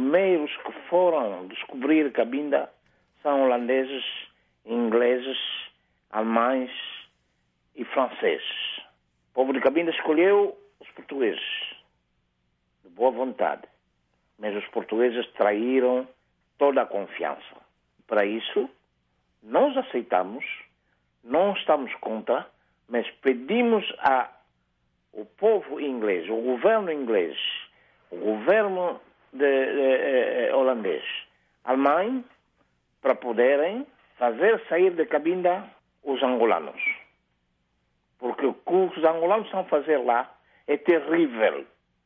primeiros que foram descobrir Cabinda são holandeses, ingleses, alemães e franceses. O povo de Cabinda escolheu os portugueses, de boa vontade, mas os portugueses traíram toda a confiança. Para isso, nós aceitamos, não estamos contra, mas pedimos ao povo inglês, o governo inglês, o governo holandês, alemão, para poderem fazer sair de Cabinda os angolanos. Porque o que os angolanos estão a fazer lá é terrível.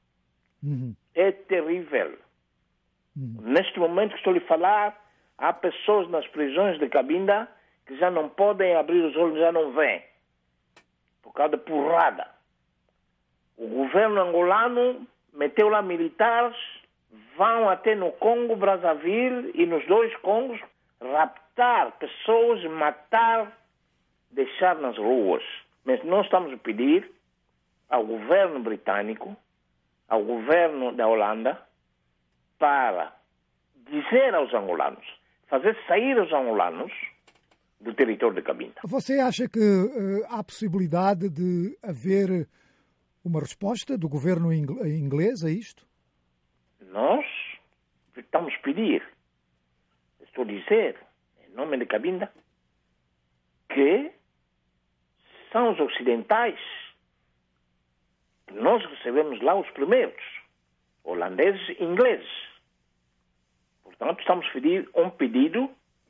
É terrível. Neste momento que estou a lhe falar, há pessoas nas prisões de Cabinda que já não podem abrir os olhos, já não veem. Por causa da porrada. O governo angolano meteu lá militares, vão até no Congo, Brazzaville e nos dois Congos raptar pessoas, matar, deixar nas ruas. Mas nós estamos a pedir ao governo britânico, ao governo da Holanda, para dizer aos angolanos, fazer sair os angolanos do território de Cabinda. Você acha que há possibilidade de haver uma resposta do governo inglês a isto? Nós estamos a pedir, estou a dizer, em nome de Cabinda, que são os ocidentais que nós recebemos lá os primeiros, holandeses e ingleses. Portanto, estamos a pedir um pedido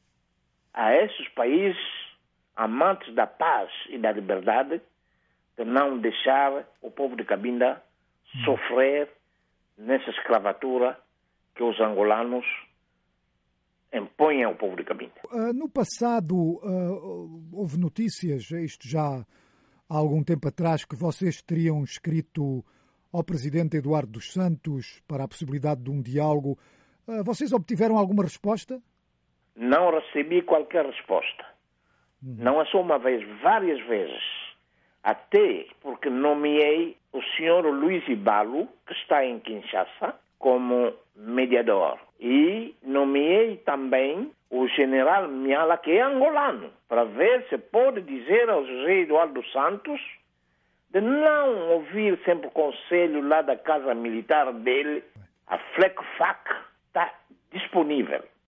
a esses países amantes da paz e da liberdade de não deixar o povo de Cabinda sofrer nessa escravatura que os angolanos impõem ao povo de Cabinda. No passado, houve notícias, isto já há algum tempo atrás, que vocês teriam escrito ao presidente Eduardo dos Santos para a possibilidade de um diálogo. Vocês obtiveram alguma resposta? Não recebi qualquer resposta. Não é só uma vez, várias vezes. Até porque nomeei o senhor Luiz Ibalo, que está em Kinshasa, como mediador. E nomeei também o general Miala, que é angolano, para ver se pode dizer ao José Eduardo dos Santos de não ouvir sempre o conselho lá da casa militar dele. A FLECFAC está disponível.